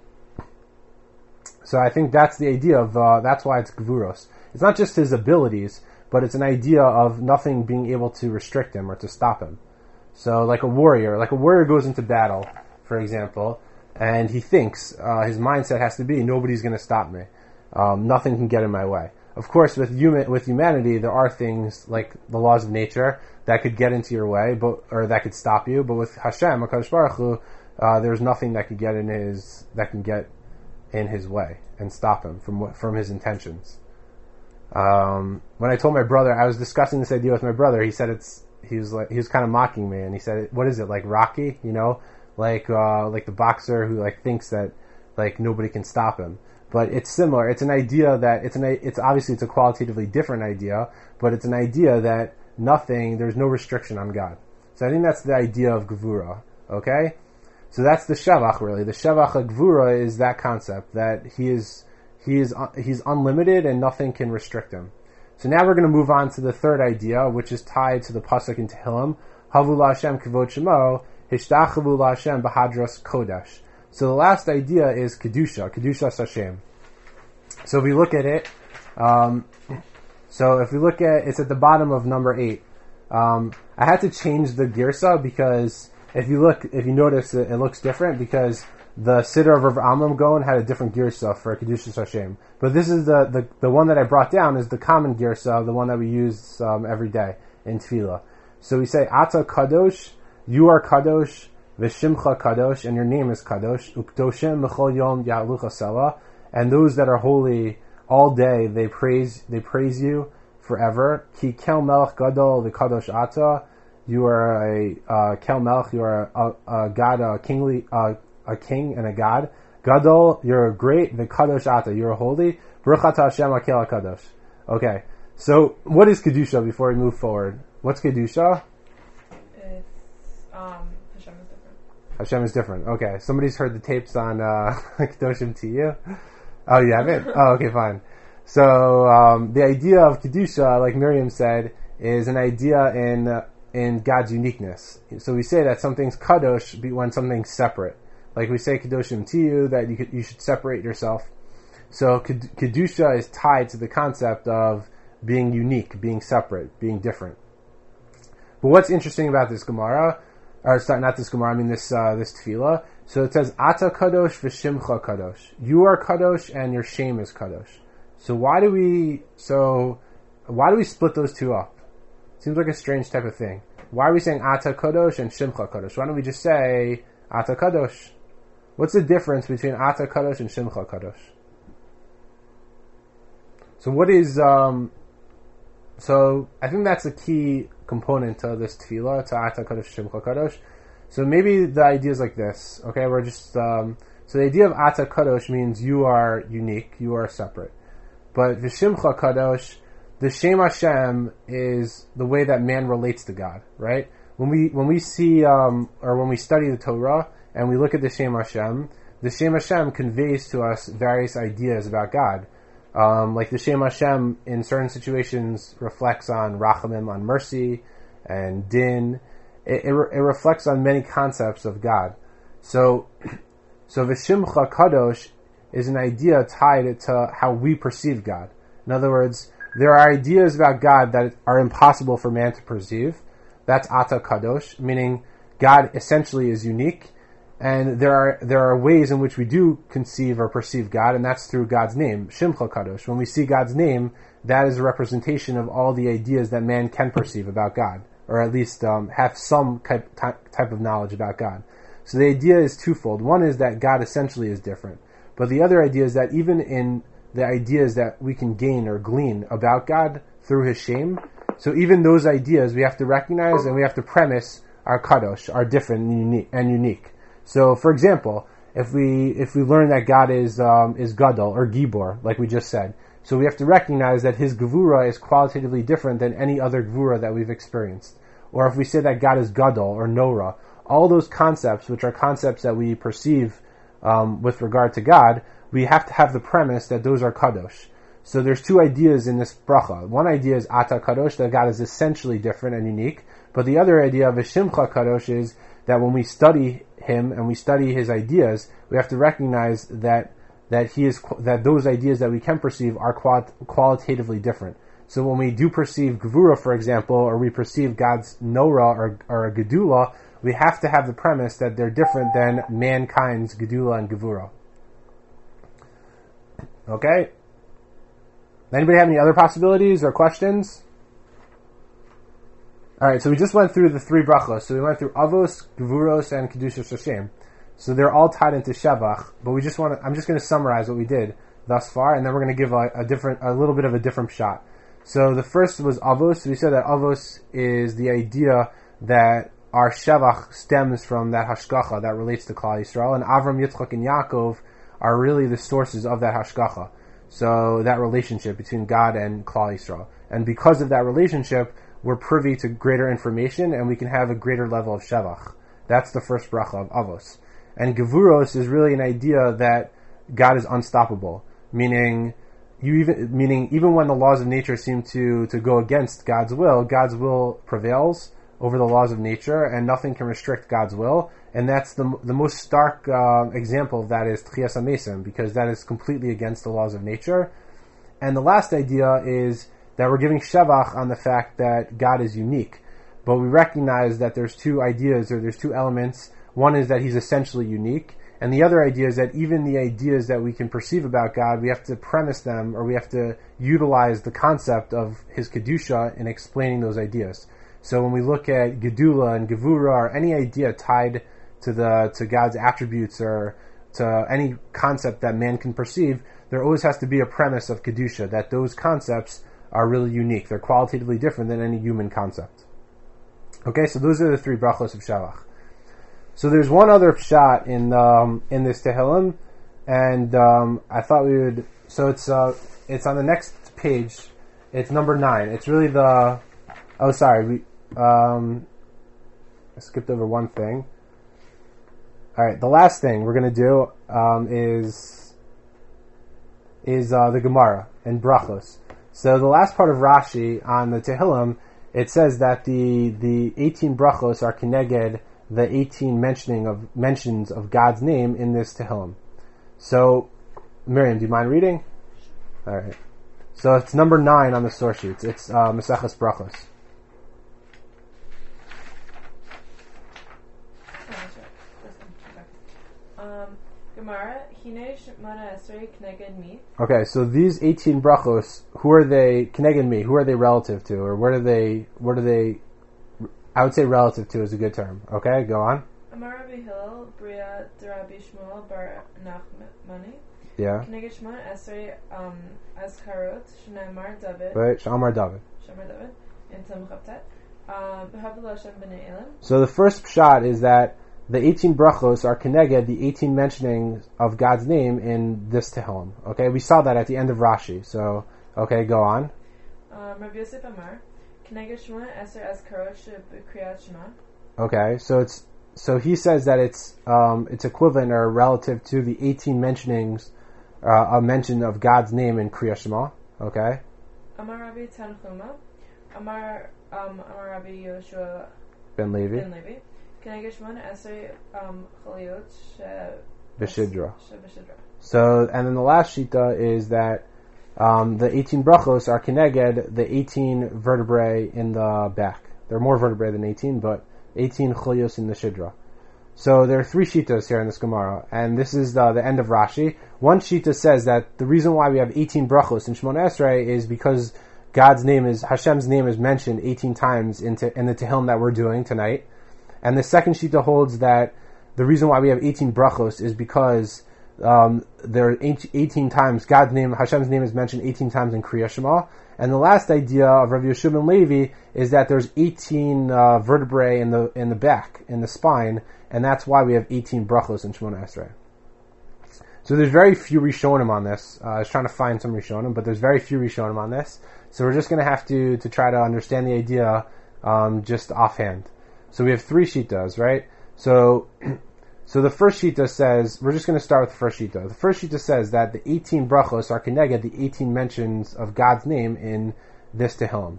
So I think that's the idea of, uh, that's why it's Gevuros. It's not just His abilities, but it's an idea of nothing being able to restrict Him or to stop Him. So like a warrior, like a warrior goes into battle, for example, and he thinks, uh, his mindset has to be, nobody's going to stop me. Um, nothing can get in my way. Of course, with human, with humanity, there are things like the laws of nature that could get into your way, but or that could stop you. But with Hashem, HaKadosh Baruch Hu, uh, there's nothing that could get in his that can get in his way and stop him from from his intentions. Um, when I told my brother, I was discussing this idea with my brother. He said it's he was like he was kind of mocking me, and he said, "What is it like Rocky? You know, like uh, like the boxer who like thinks that like nobody can stop him." But it's similar. It's an idea that it's an it's obviously it's a qualitatively different idea, but it's an idea that nothing there's no restriction on God. So I think that's the idea of Gevura. Okay, so that's the Shevach really. The Shevach of Gevura is that concept that he is he is he's unlimited and nothing can restrict him. So now we're going to move on to the third idea, which is tied to the pasuk in Tehillim, Havu LaHashem Kavod Shemo, Hishtachavu LaHashem B'Hadras Kodesh. So the last idea is Kedusha, Kedusha Hashem. So if we look at it, um, so if we look at, it's at the bottom of number eight. Um, I had to change the girsa because if you look, if you notice, it, it looks different because the Siddur of Rav Amram Gaon had a different girsa for Kedusha Hashem. But this is the, the, the one that I brought down is the common girsa, the one that we use um, every day in Tefillah. So we say, Ata Kadosh, you are Kadosh, V'shimcha Kadosh, and your name is Kadosh, Ukdoshim M'chol Yom Ya'lucha Selah, and those that are holy all day, they praise they praise you forever. Ki Kel Melech Gadol V'Kadosh Ata, you are a uh, Kel Melech, you are a, a god, a kingly, uh, a king and a god. Gadol, you're great. V'Kadosh Ata, you're holy. Baruch Ata Hashem Akel Kadosh. Okay, so what is Kedusha before we move forward? What's Kedusha? It's um Hashem is different. Hashem is different. Okay, somebody's heard the tapes on uh, Kedoshim to you. Oh, you haven't? Oh, okay, fine. So um, the idea of Kedusha, like Miriam said, is an idea in uh, in God's uniqueness. So we say that something's Kadosh when something's separate. Like we say Kedoshim to you, that you could, you should separate yourself. So Kedusha is tied to the concept of being unique, being separate, being different. But what's interesting about this Gemara, or sorry, not this Gemara, I mean this uh, this Tefillah, so it says, Ata Kadosh v'Shimcha Kadosh. You are Kadosh and your shame is Kadosh. So why do we, so, why do we split those two up? Seems like a strange type of thing. Why are we saying Ata Kadosh and Shimcha Kadosh? Why don't we just say Ata Kadosh? What's the difference between Ata Kadosh and Shimcha Kadosh? So what is, um, so I think that's a key component to this tefillah, to Ata Kadosh Shimcha Kadosh. So maybe the idea is like this, okay, we're just, um, so the idea of Ata Kadosh means you are unique, you are separate. But the Shimcha Kadosh, the Shem Hashem is the way that man relates to God, right? When we, when we see, um, or when we study the Torah, and we look at the Shem Hashem, the Shem Hashem conveys to us various ideas about God. Um, like the Shem Hashem in certain situations reflects on Rachamim, on mercy, and Din. It, it, it reflects on many concepts of God. So, so V'Shimcha Kadosh is an idea tied to how we perceive God. In other words, there are ideas about God that are impossible for man to perceive. That's Ata Kadosh, meaning God essentially is unique. And there are there are ways in which we do conceive or perceive God, and that's through God's name, Shimcha Kadosh. When we see God's name, that is a representation of all the ideas that man can perceive about God, or at least um, have some type, type of knowledge about God. So the idea is twofold. One is that God essentially is different, but the other idea is that even in the ideas that we can gain or glean about God through His shame, so even those ideas we have to recognize and we have to premise are Kadosh, are different and unique. And unique. So, for example, if we if we learn that God is um, is Gadol or Gibor, like we just said, so we have to recognize that His Gevura is qualitatively different than any other Gevura that we've experienced. Or if we say that God is Gadol or Nora, all those concepts, which are concepts that we perceive um, with regard to God, we have to have the premise that those are Kadosh. So there's two ideas in this bracha. One idea is Ata Kadosh, that God is essentially different and unique. But the other idea of V'Shimcha Kadosh is that when we study Him and we study His ideas, we have to recognize that that He is that those ideas that we can perceive are qual- qualitatively different. So when we do perceive Gevura, for example, or we perceive God's Nora or, or Gedula, we have to have the premise that they're different than mankind's Gedula and Gevura. Okay? Anybody have any other possibilities or questions? Alright, so we just went through the three brachos. So we went through Avos, Gevuros, and Kedushas Hashem. So they're all tied into Shevach, but we just want to, I'm just going to summarize what we did thus far, and then we're going to give a, a different, a little bit of a different shot. So the first was Avos. So we said that Avos is the idea that our Shevach stems from that Hashgacha that relates to Klal Yisrael, and Avram, Yitzchak, and Yaakov are really the sources of that Hashgacha. So that relationship between God and Klal Yisrael. And because of that relationship, we're privy to greater information and we can have a greater level of Shevach. That's the first bracha of Avos. And Gevuros is really an idea that God is unstoppable, meaning you even meaning even when the laws of nature seem to, to go against God's will, God's will prevails over the laws of nature and nothing can restrict God's will. And that's the the most stark uh, example of that is Tchias HaMesim, because that is completely against the laws of nature. And the last idea is that we're giving Shevach on the fact that God is unique. But we recognize that there's two ideas, or there's two elements. One is that He's essentially unique, and the other idea is that even the ideas that we can perceive about God, we have to premise them, or we have to utilize the concept of His Kedusha in explaining those ideas. So when we look at Gedula and Gevura, or any idea tied to the to God's attributes, or to any concept that man can perceive, there always has to be a premise of Kedusha, that those concepts are really unique. They're qualitatively different than any human concept. Okay, so those are the three brachos of Shevach. So there's one other shot in um, in this Tehillim, and um, I thought we would. So it's uh, it's on the next page. It's number nine. It's really the. Oh, sorry, we um, I skipped over one thing. All right, the last thing we're going to do um, is is uh, the Gemara and brachos. So the last part of Rashi on the Tehillim, it says that the the eighteen brachos are keneged the eighteen mentioning of mentions of God's name in this Tehillim. So Miriam, do you mind reading? All right. So it's number nine on the source sheets. It's uh, Maseches Brachos. Um, Gemara, Hine Shemona Esrei Kneged Mi. Okay, so these eighteen brachos, who are they? Kneged Mi. Who are they relative to, or where do they? Where do they? I would say relative to is a good term. Okay, go on. Amar Rabbi Hillel, Bria Derabi Shmuel Bar Nachmani. Yeah. Kneged Shemona Esrei um Azkarot Shneimar David. Right, Shamar David. Shamar David. In Tam Chaptet. Um, Behavil Hashem B'nei Elim. So the first shot is that the eighteen brachos are connected, the eighteen mentioning of God's name in this Tehillim. Okay, we saw that at the end of Rashi. So, okay, go on. Um, Rabbi Yosef Amar, Kneged Shemona Esrei Azkarot Sheb'Kriyat Shema. Okay, so it's so he says that it's um, it's equivalent or relative to the eighteen mentionings, uh, a mention of God's name in Kriyat Shema. Okay. Amar Rabbi Tanchuma, Amar um, Amar Rabbi Yoshua Ben Levi. Ben Levi. Kneged Shemona Esrei um Choliot She B'Shidra. B'Shidra. So, and then the last shita is that um, the eighteen brachos are keneged the eighteen vertebrae in the back. There are more vertebrae than eighteen, but eighteen cholios in the shidra. So there are three shitas here in this Gemara, and this is the, the end of Rashi. One shita says that the reason why we have eighteen brachos in Shemona Esrei is because God's name is, Hashem's name is mentioned eighteen times in, te, in the Tehillim that we're doing tonight. And the second shita holds that the reason why we have eighteen brachos is because um, there are eighteen times God's name, Hashem's name is mentioned eighteen times in Kriyat Shema. And the last idea of Rabbi Yeshua ben Levi is that there's eighteen uh, vertebrae in the in the back, in the spine, and that's why we have eighteen brachos in Shemona Esrei. So there's very few Rishonim on this. Uh, I was trying to find some Rishonim, but there's very few Rishonim on this. So we're just going to have to to try to understand the idea um, just offhand. So we have three shitas, right? So, so the first shita says, we're just going to start with the first shita. The first shita says that the eighteen brachos are connected, the eighteen mentions of God's name in this Tehillim.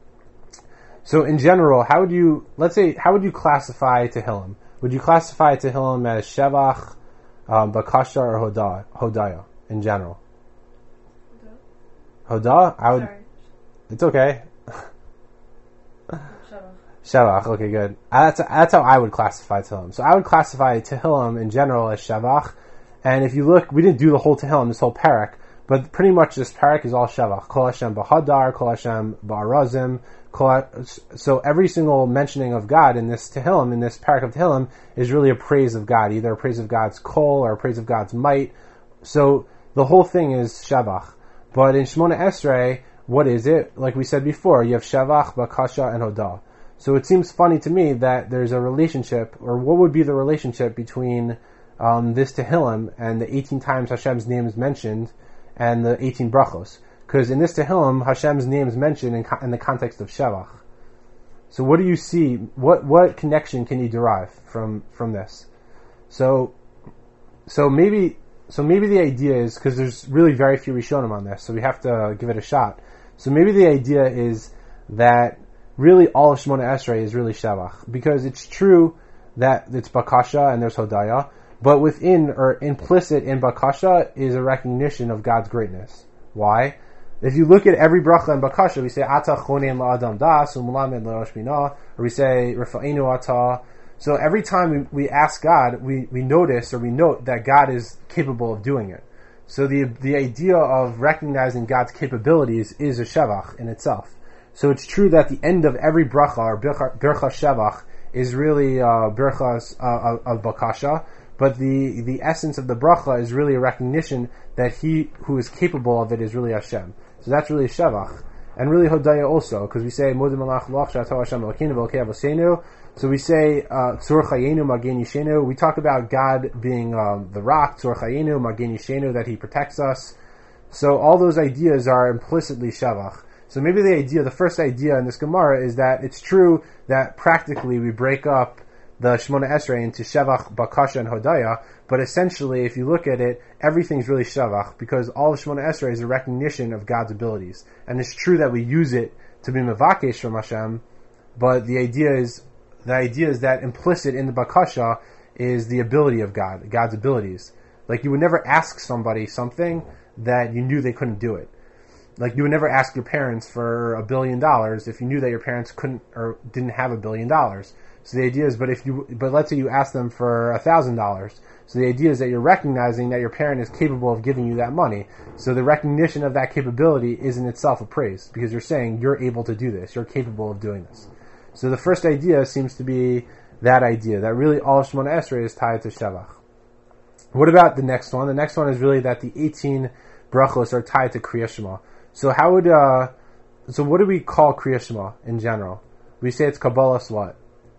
So in general, how would you, let's say, how would you classify Tehillim? Would you classify Tehillim as Shevach, um, Bakasha, or Hodah, Hodaya in general? Hodah? I would, Sorry. It's okay. Shavach. Shevach, okay, good. That's that's how I would classify Tehillim. So I would classify Tehillim in general as Shevach. And if you look, we didn't do the whole Tehillim, this whole parak, but pretty much this parak is all Shevach. Kol Hashem b'Hadar, Kol Hashem b'Arazim. So every single mentioning of God in this Tehillim, in this parak of Tehillim, is really a praise of God, either a praise of God's Kol or a praise of God's might. So the whole thing is Shevach. But in Shemona Esrei, what is it? Like we said before, you have Shevach, Bakasha, and Hodah. So it seems funny to me that there's a relationship, or what would be the relationship between um, this Tehillim and the eighteen times Hashem's name is mentioned and the eighteen brachos? Because in this Tehillim, Hashem's name is mentioned in, co- in the context of Shevach. So what do you see? What what connection can you derive from from this? So so maybe so maybe the idea is, because there's really very few Rishonim on this, so we have to give it a shot. So maybe the idea is that really all of Shemona Esrei is really Shevach, because it's true that it's Bakasha and there's Hodaya, but within or implicit in Bakasha is a recognition of God's greatness. Why? If you look at every bracha in Bakasha, we say Ata Chonein La'adam Das Umulamed L'Rosh Binah, or we say Rafa'inu Ata. So every time we, we ask God, we, we notice or we note that God is capable of doing it. So the the idea of recognizing God's capabilities is a Shevach in itself. So it's true that the end of every bracha, or bircha, bircha Shevach, is really uh, birchas uh, of, of Bakasha, but the, the essence of the bracha is really a recognition that he who is capable of it is really Hashem. So that's really Shevach. And really Hodaya also, because we say, Modim Malach Loch Shato Hashem Elokinu V'Elokei Avosenu. So we say, Tzur Chayenu Magen Yishenu. We talk about God being um, the rock, Tzur Chayenu Magen Yishenu, that He protects us. So all those ideas are implicitly Shevach. So maybe the idea, the first idea in this Gemara is that it's true that practically we break up the Shemona Esrei into Shevach, Bakasha, and Hodaya, but essentially, if you look at it, everything's really Shevach, because all of Shemona Esrei is a recognition of God's abilities. And it's true that we use it to be Mevakesh from Hashem, but the idea is, the idea is that implicit in the Bakasha is the ability of God, God's abilities. Like you would never ask somebody something that you knew they couldn't do it. Like you would never ask your parents for a billion dollars if you knew that your parents couldn't or didn't have a billion dollars. So the idea is, but if you, but let's say you ask them for a thousand dollars. So the idea is that you're recognizing that your parent is capable of giving you that money. So the recognition of that capability is in itself a praise, because you're saying you're able to do this, you're capable of doing this. So the first idea seems to be that idea, that really all Shemona Esrei is tied to Shevach. What about the next one? The next one is really that the eighteen brachos are tied to Kriya Shema. So how would, uh, so what do we call Kriya Shema in general? We say it's Kabbalah's what?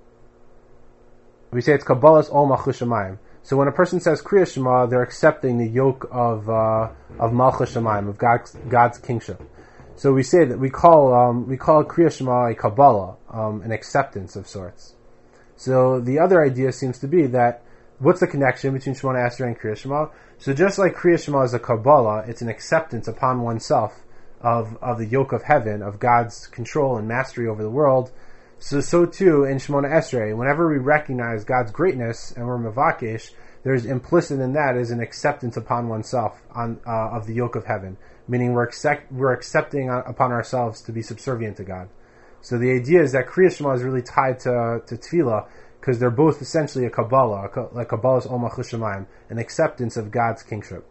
We say it's Kabbalah's Ol Malchus Shamayim. So when a person says Kriya Shema, they're accepting the yoke of uh, of Malchus Shamayim, of God's, God's kingship. So we say that we call um, we call Kriya Shema a Kabbalah, um, an acceptance of sorts. So the other idea seems to be that what's the connection between Shemona Esrei and Kriya Shema? So just like Kriya Shema is a Kabbalah, it's an acceptance upon oneself of of the yoke of heaven, of God's control and mastery over the world. So, so too in Shemona Esrei, whenever we recognize God's greatness and we're mevakesh, there's implicit in that is an acceptance upon oneself on uh, of the yoke of heaven, meaning we're accept, we're accepting upon ourselves to be subservient to God. So the idea is that Kriya Shema is really tied to to Tefillah, because they're both essentially a Kabbalah, like Kabbalah's Ol Malchus Shamayim, an acceptance of God's kingship.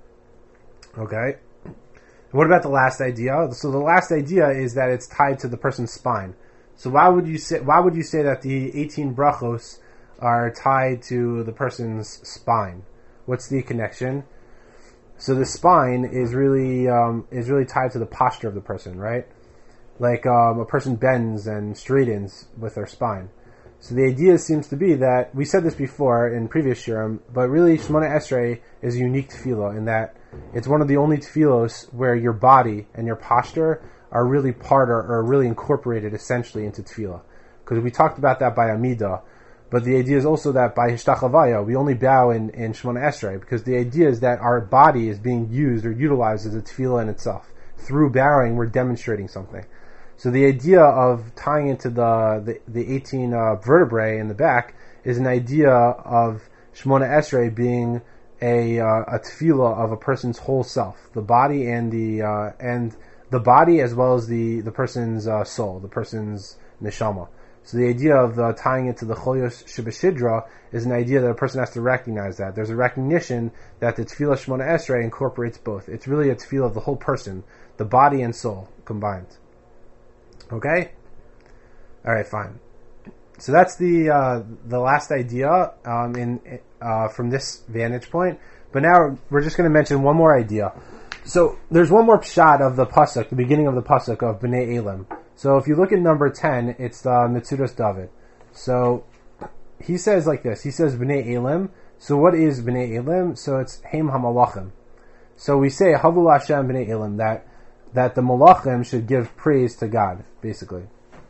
Okay? What about the last idea? So the last idea is that it's tied to the person's spine. So why would you say why would you say that the eighteen brachos are tied to the person's spine? What's the connection? So the spine is really um, is really tied to the posture of the person, right? Like um, a person bends and straightens with their spine. So the idea seems to be that, we said this before in previous shiurim, but really Shemona Esrei is a unique tefillah in that it's one of the only tefillos where your body and your posture are really part or, or really incorporated essentially into tefillah. Because we talked about that by Amidah, but the idea is also that by Hishtachavaya, we only bow in, in Shemona Esrei, because the idea is that our body is being used or utilized as a tefillah in itself. Through bowing, we're demonstrating something. So the idea of tying into the the, the eighteen uh, vertebrae in the back is an idea of Shemona Esrei being a uh, a tefillah of a person's whole self, the body and the uh, and the body as well as the the person's uh, soul, the person's neshama. So the idea of uh, tying it to the Cholyos Shebeshidra is an idea that a person has to recognize that. There's a recognition that the Tefillah Shemona Esrei incorporates both. It's really a tefillah of the whole person, the body and soul combined. Okay? Alright, fine. So that's the uh, the last idea um, in uh, from this vantage point. But now we're just going to mention one more idea. So there's one more pshat of the pasuk, the beginning of the pasuk of Bnei Elim. So if you look at number ten, it's the Metzudos David. So he says like this. He says Bnei Elim. So what is Bnei Elim? So it's Heim HaMalachim. So we say Havul Hashem Bnei Elim, that that the Malachim should give praise to God, basically.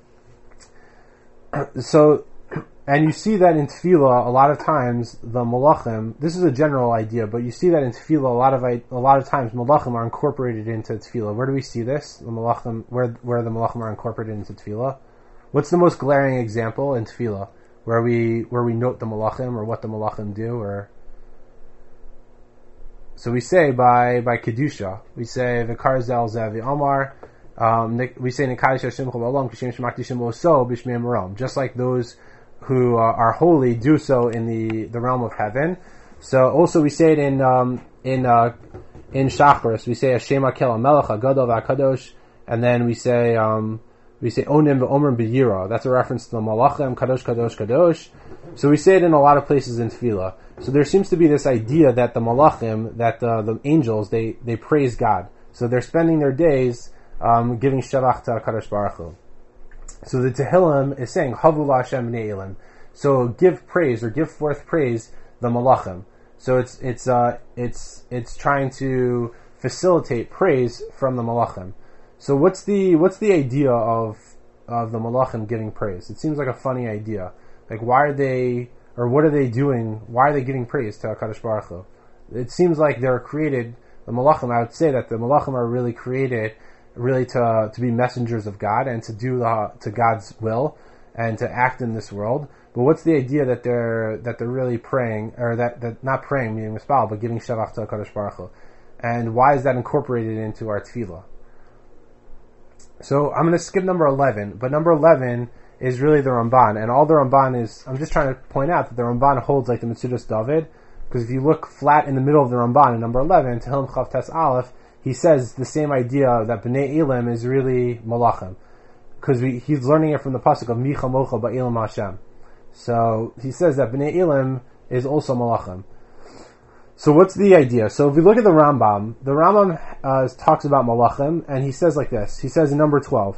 So, and you see that in Tefillah a lot of times the Malachim. This is a general idea, but you see that in Tefillah a lot of a lot of times Malachim are incorporated into Tefillah. Where do we see this? The Malachim, where where the Malachim are incorporated into Tefillah. What's the most glaring example in Tefillah where we where we note the Malachim or what the Malachim do? Or so we say by by kedusha, we say v'kar zel zevi Omar. Um, we say Nikadish Hashem Chol Kishem Shemakdishim Oso B'Shmei Marom. Just like those who uh, are holy do so in the, the realm of heaven. So also we say it in um, in uh, in Shacharis. We say Hashem Akel Melech Hagadol VaKadosh, and then we say um, we say Onim VeOmer B'Yira. That's a reference to the Malachim Kadosh Kadosh Kadosh. So we say it in a lot of places in Tefillah. So there seems to be this idea that the Malachim, that the, the angels, they they praise God. So they're spending their days Um, giving Shavach to HaKadosh Baruch Hu. So the Tehillim is saying, Havul Hashem Bnei Elim. So give praise, or give forth praise, the Malachim. So it's, it's, uh, it's, it's trying to facilitate praise from the Malachim. So what's the, what's the idea of, of the Malachim giving praise? It seems like a funny idea. Like, why are they, or what are they doing? Why are they giving praise to HaKadosh Baruch Hu? It seems like they're created, the Malachim, I would say that the Malachim are really created really to to be messengers of God and to do the, to God's will. and to act in this world. But what's the idea that they're that they're really praying, or that, that not praying, meaning mispal, but giving shavach to HaKadosh Baruch Hu? And why is that incorporated into our tefillah? So I'm going to skip number eleven, but number eleven is really the Ramban, and all the Ramban is, I'm just trying to point out that the Ramban holds like the Metzudas David, because if you look flat in the middle of the Ramban in number eleven, Tehillim Chav Tes Aleph, he says the same idea that Bnei Elim is really Malachim, because he's learning it from the pasuk of Micha Mocha Ba'elim Hashem. So he says that Bnei Elim is also Malachim. So what's the idea? So if we look at the Rambam, the Rambam uh, talks about Malachim, and he says like this. He says in number twelve,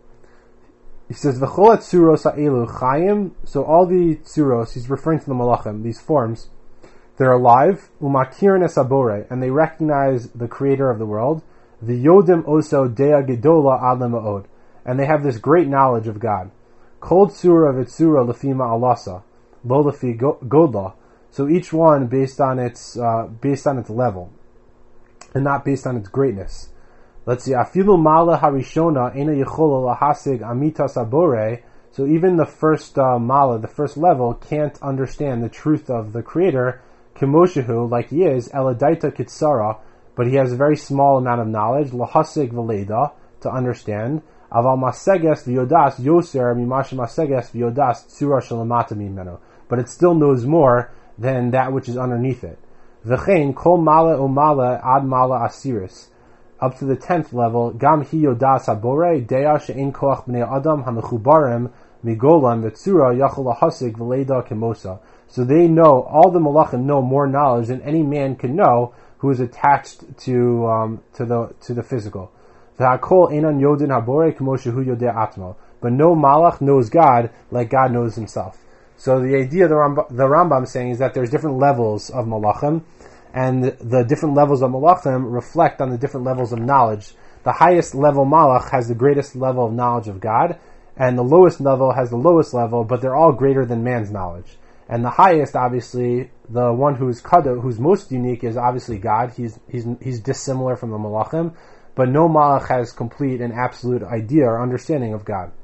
he says, V'chol tzuros ha'elu chayim, so all the tzuros, he's referring to the Malachim, these forms, they're alive, umakirin es habore, and they recognize the creator of the world, v'yodim oso dea gedola ad lema'od, and they have this great knowledge of God. Kol tzura v'tzura lefima alasa, lo lefi godla, so each one based on its uh, based on its level, and not based on its greatness. Let's see. Afilu mala harishona ena yechola lahasig amita sabore. So even the first uh, mala, the first level, can't understand the truth of the Creator. Kimoshehu, like he is, eladaita kitsara, but he has a very small amount of knowledge. Lahasig veleda, to understand. Aval maseges v'yodas yoser mimash maseges v'yodas tzura shalamata mimeno. But it still knows more than that which is underneath it. V'chein kol mala o mala ad mala asiris. Up to the tenth level, gam hi yodas habore dea she'in koach bnei adam hamechubarim migolam v'tzura yachol lahasig v'leida kemosa. So they know, all the malachim know more knowledge than any man can know who is attached to um, to the to the physical. V'hakol einan yodin habore kemosha hu yodeh atmo. But no malach knows God like God knows himself. So the idea the Rambam, the Rambam is saying is that there's different levels of malachim, and the different levels of malachim reflect on the different levels of knowledge. The highest level malach has the greatest level of knowledge of God, and the lowest level has the lowest level, but they're all greater than man's knowledge. And the highest, obviously, the one who's kada, who's most unique, is obviously God. He's he's he's dissimilar from the malachim, but no malach has complete and absolute idea or understanding of God.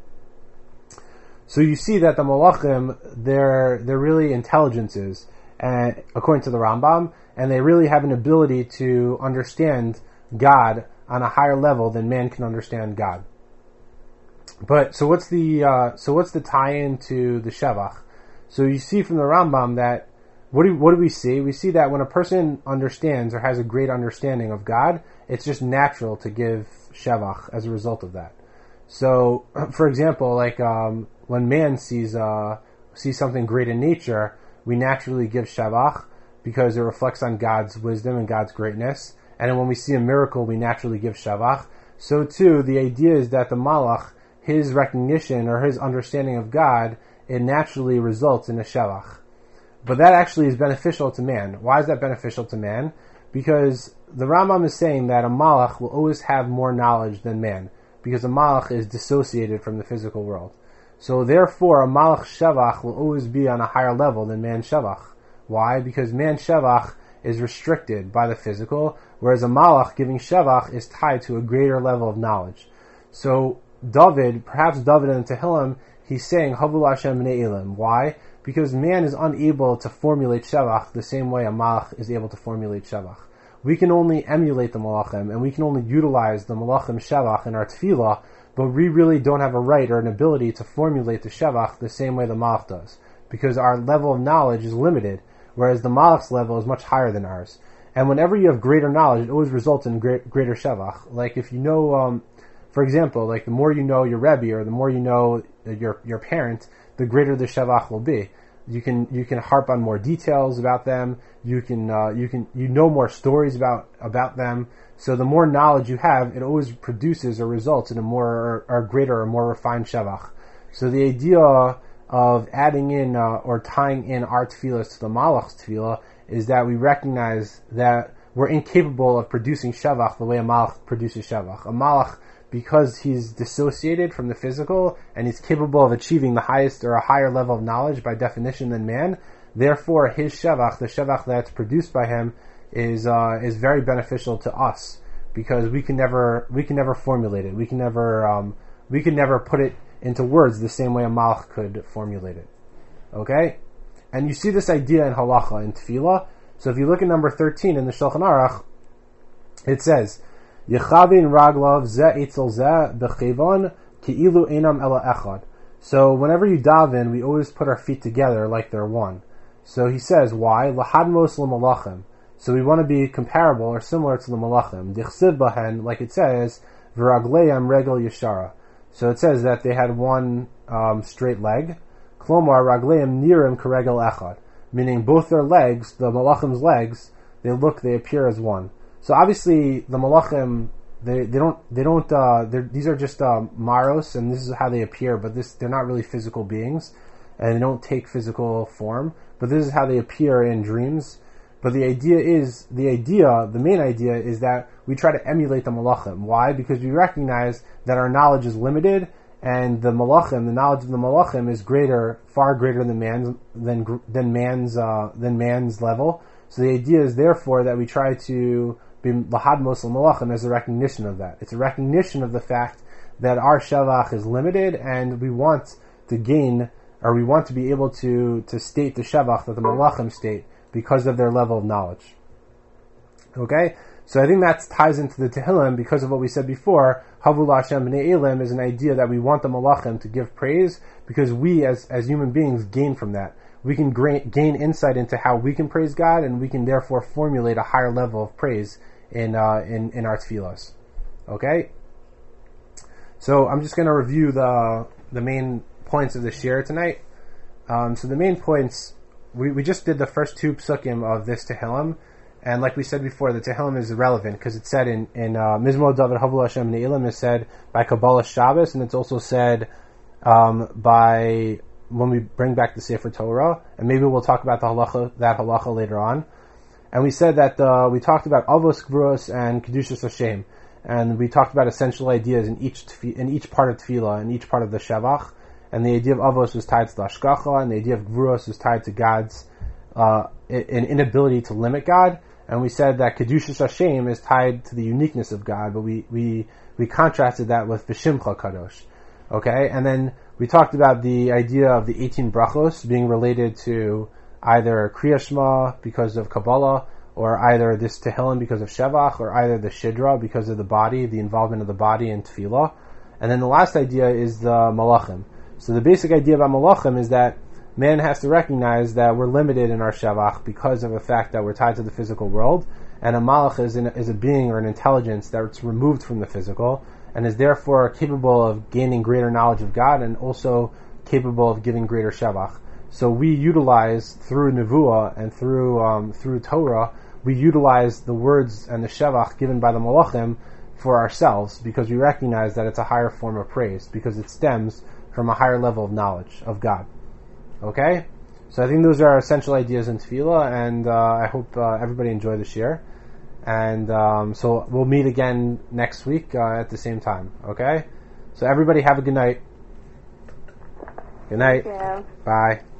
So you see that the malachim, they're they're really intelligences, and according to the Rambam, and they really have an ability to understand God on a higher level than man can understand God. But so what's the uh, so what's the tie-in to the Shevach? So you see from the Rambam that what do what do we see? We see that when a person understands or has a great understanding of God, it's just natural to give Shevach as a result of that. So, for example, like um, when man sees uh, sees something great in nature, we naturally give Shavach because it reflects on God's wisdom and God's greatness. And when we see a miracle, we naturally give Shavach. So too, the idea is that the Malach, his recognition or his understanding of God, it naturally results in a Shavach. But that actually is beneficial to man. Why is that beneficial to man? Because the Rambam is saying that a Malach will always have more knowledge than man, because a Malach is dissociated from the physical world. So therefore, a Malach Shavach will always be on a higher level than man Shavach. Why? Because man Shavach is restricted by the physical, whereas a Malach giving Shavach is tied to a greater level of knowledge. So David, perhaps David in Tehillim, he's saying, Havul Hashem b'nei Elim. Why? Because man is unable to formulate Shavach the same way a Malach is able to formulate Shavach. We can only emulate the Malachim, and we can only utilize the Malachim Shavach in our Tefillah, but we really don't have a right or an ability to formulate the Shavach the same way the Malach does, because our level of knowledge is limited, whereas the Malach's level is much higher than ours. And whenever you have greater knowledge, it always results in great, greater Shavach. Like if you know, um, for example, like the more you know your Rebbe, or the more you know your your parent, the greater the Shavach will be. You can you can harp on more details about them. You can uh, you can you know more stories about about them. So the more knowledge you have, it always produces or results in a more or, or greater or more refined Shavach. So the idea of adding in uh, or tying in our tefillas to the Malach's tefillah is that we recognize that we're incapable of producing Shavach the way a Malach produces Shavach. A Malach, because he's dissociated from the physical and he's capable of achieving the highest or a higher level of knowledge by definition than man, therefore his Shavach, the Shavach that's produced by him, is uh, is very beneficial to us, because we can never we can never formulate it. We can never um, we can never put it into words the same way a malach could formulate it. Okay? And you see this idea in halacha, in tefillah. So if you look at number thirteen in the Shulchan Aruch, it says, Yechavin raglav ze etzel ze bechevon ki'ilu enam ela echad. So whenever you daven, we always put our feet together like they're one. So he says, why? Lahadmos l'malachim. So we want to be comparable or similar to the malachim. Dichsiv bahen, like it says, v'ragleim regel yeshara. So it says that they had one um, straight leg. Klomar ragleim nirim karegel echad. Meaning both their legs, the malachim's legs, they look, they appear as one. So obviously the malachim, they they don't they don't uh, these are just uh, maros, and this is how they appear. But this they're not really physical beings, and they don't take physical form. But this is how they appear in dreams. But the idea is the idea, the main idea is that we try to emulate the malachim. Why? Because we recognize that our knowledge is limited, and the malachim, the knowledge of the malachim, is greater, far greater than man's than than man's uh, than man's level. So the idea is therefore that we try to be lahad mosel malachim as a recognition of that. It's a recognition of the fact that our shavach is limited, and we want to gain, or we want to be able to to state the shavach that the malachim state because of their level of knowledge. Okay, so I think that ties into the Tehillim because of what we said before. Havu Hashem b'nei Elim is an idea that we want the malachim to give praise because we, as as human beings, gain from that. We can gra- gain insight into how we can praise God, and we can therefore formulate a higher level of praise in uh, in in our tefillos. Okay, so I'm just going to review the the main points of the shir tonight. Um, so the main points, we we just did the first two psukim of this Tehillim, and like we said before, the Tehillim is relevant because it's said in in uh, Mizmor David Havu Hashem Ne'ilim is said by Kabbalah Shabbos, and it's also said um, by when we bring back the Sefer Torah, and maybe we'll talk about the halacha, that halacha later on. And we said that uh, we talked about avos gvuros and kedushas Hashem, and we talked about essential ideas in each tfi- in each part of tefillah, in each part of the shavach. And the idea of avos was tied to the hashgacha, and the idea of gvuros was tied to God's uh, an inability to limit God. And we said that kedushas Hashem is tied to the uniqueness of God, but we we we contrasted that with v'shimcha kadosh. Okay, and then we talked about the idea of the eighteen brachos being related to either Kriya Shema because of Kabbalah, or either this Tehillim because of Shevach, or either the Shidra because of the body, the involvement of the body in Tefillah. And then the last idea is the Malachim. So the basic idea about Malachim is that man has to recognize that we're limited in our Shevach because of the fact that we're tied to the physical world, and a Malach is, an, is a being or an intelligence that's removed from the physical, and is therefore capable of gaining greater knowledge of God, and also capable of giving greater Shevach. So we utilize, through Nevuah and through um, through Torah, we utilize the words and the Shevach given by the Malachim for ourselves, because we recognize that it's a higher form of praise, because it stems from a higher level of knowledge of God. Okay? So I think those are essential ideas in Tefillah, and uh, I hope uh, everybody enjoyed the shir. And um, so we'll meet again next week uh, at the same time. Okay? So everybody have a good night. Good night. Yeah. Bye.